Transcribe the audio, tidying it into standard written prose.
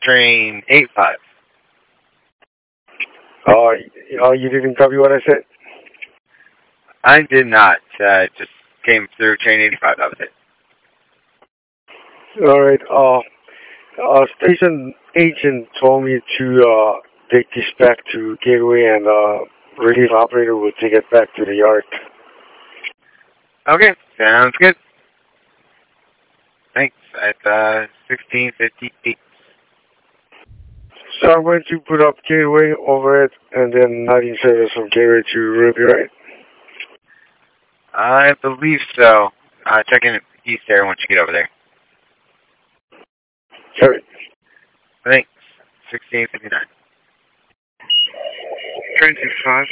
train 85. You didn't copy what I said? I did not. Just came through train 85. That was it. All right. Station agent told me to take this back to Gateway, and relief operator will take it back to the yard. Okay, sounds good. Thanks. At 16:58. So I'm going to put up Gateway over it, and then not in service from Gateway to Ruby, right? I believe so. Check in East Air once you get over there. Sorry. Thanks. 16:59. Train 65.